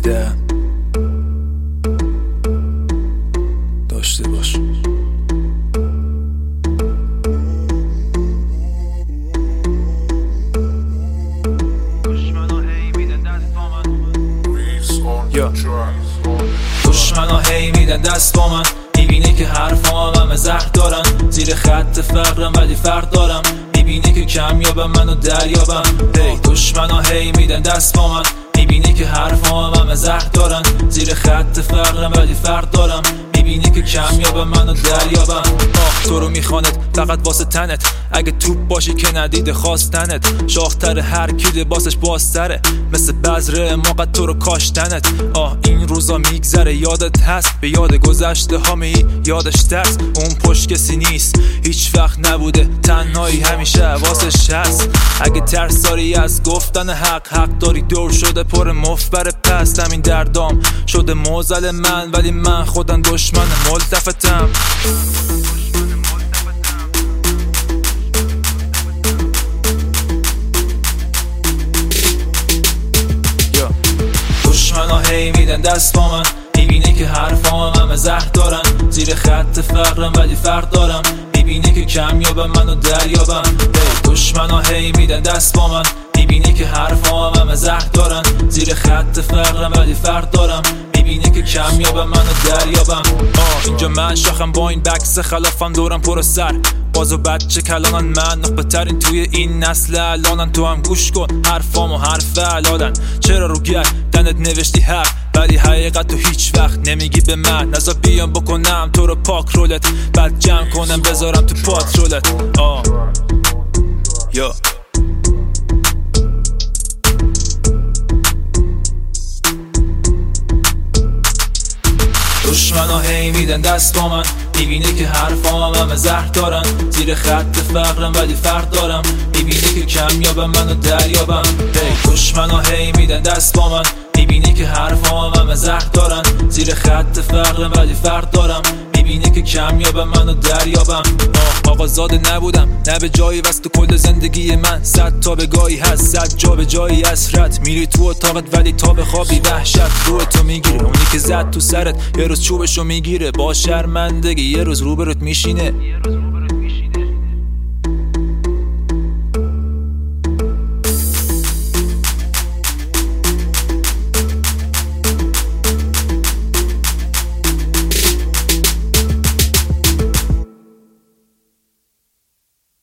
13 داشته باش. دشمنا هی میدن دست با من، میبینه که حرفام همه زهر دارن، زیر خط فقرم ولی فرق دارم، میبینه که کمیابم منو دریابم. هی دشمنا هی میدن دست با من، میبینه که حرفام همه زهر دارن، زیر خط فقرم ولی فرق دارم، میبینه که کمیابم منو دریابم. تو رو میخواند فقط واسه تنت، اگه توپ باشی که ندیده خواستنت، شاختر هر کی لباسش بازتره، مثل بذر موقع تو رو کاشتنت. این روزا میگذره یادت هست، به یاد گذشته ها می یادش ترس، اون پشت کسی نیست هیچ وقت نبوده، تنهایی همیشه حواسش هست. اگه ترس داری از گفتن حق داری دور شده پر مفبر پست، همین دردام شده موزل من، ولی من خودم دشمن ملتفتم. دشمنا هی میدن دست با من، میبینه که حرفام همه زهر دارن، زیر خط فقرم ولی فرق دارم، میبینه که کمیابم منو دریابم. دشمنا هی میدن دست با من، میبینه که حرفام همه زهر دارن، زیر خط فقرم ولی فرق دارم، میبینه که کمیابم منو دریابم. اینجا من شاخم با این بکس خلافم، دورم پر سر باز و بچه کلانن، من نخبه ترین توی این نسل الانن. تو هم گوش کن حرفامو حرف علادن، چرا رو گردنت نوشتی حق ولی حقیقت تو هیچ وقت نمیگی به من. نزا بیام بکنم تو رو پاک رولت، بعد جمع کنم بذارم تو پاترولت. یا دشمنا هی میدن دست با من، میبینه که حرفام همه زهر دارن، زیر خط فقرم ولی فرق دارم، میبینه که کمیابم منو دریابم. دشمنا هی میدن دست با من، میبینه که حرفام همه زهر دارن، زیر خط فقرم ولی فرق دارم، میبینه که کمیابم منو دریابم. آقازاده نبودم نه به جایی وست، تو کل زندگی من 100 تا بگاهی هست، 100 جا به جایی اسرت، میری تو اتاقت ولی تا بخوابی وحشت روی تو میگیره، اونی که زد تو سرت یه روز چوبشو میگیره، با شرمندگی یه روز روبروت میشینه.